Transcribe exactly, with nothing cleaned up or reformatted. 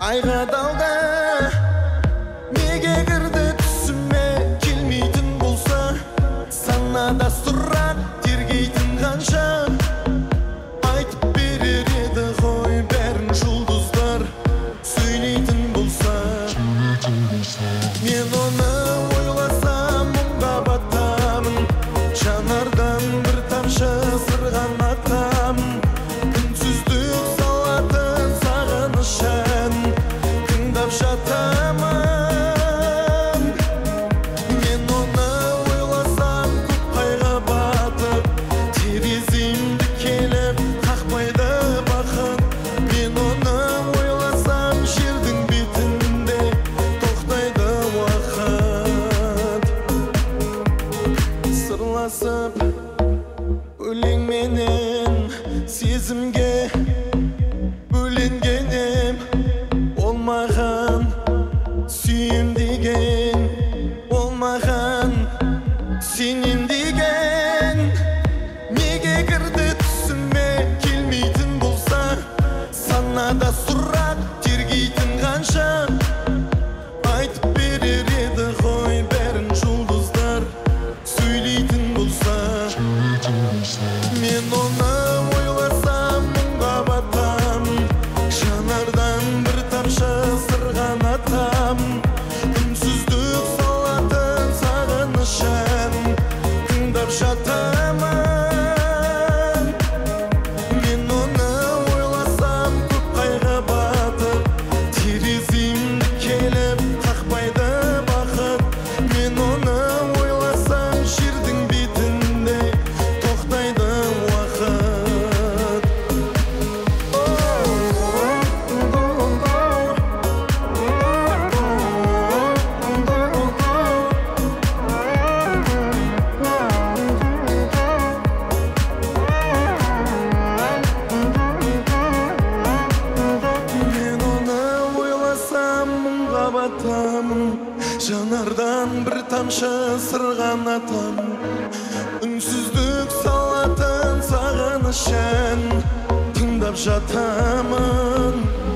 айға далға неге кірді түсіме келмейтін болса санада сұрақ тергейтін қанша айтып берер еді ғой бәрін жұлдыздар сөйлейтін болса мен оны ойласам мұңға батамын жанардан бір тамшы сырғанатамын үнсіздік салатын сағыныш ән тыңдап жатамын мен оны ойласам көп қайға батып тереземді келіп қақпайды бақыт мен оны ойласам жердің бетінде тоқтайды уақыт сырласып өлеңменен сезімге бөленгенем ол маған сүйем деген ол маған сенем деген неге кірді түсіме келмейтін болса санада сұрақ тергейтін қанша айтып берер еді ғой бәрін жұлдыздар сөйлейтін болса мен оны ойласам мұңға батамын жанардан бір тамшы сырғанатамын үнсіздік салатын сағыныш ән тыңдап жатамын мен оны ойласам көп қайға батып тереземді келіп қақпайды бақыт мен оны ойласам жердің бетінде тоқтайды уақыт мен оны ойласам мұңға батамын жанардан бір тамшы сырғанатамын үнсіздік салатын сағыныш ән тыңдап жатамын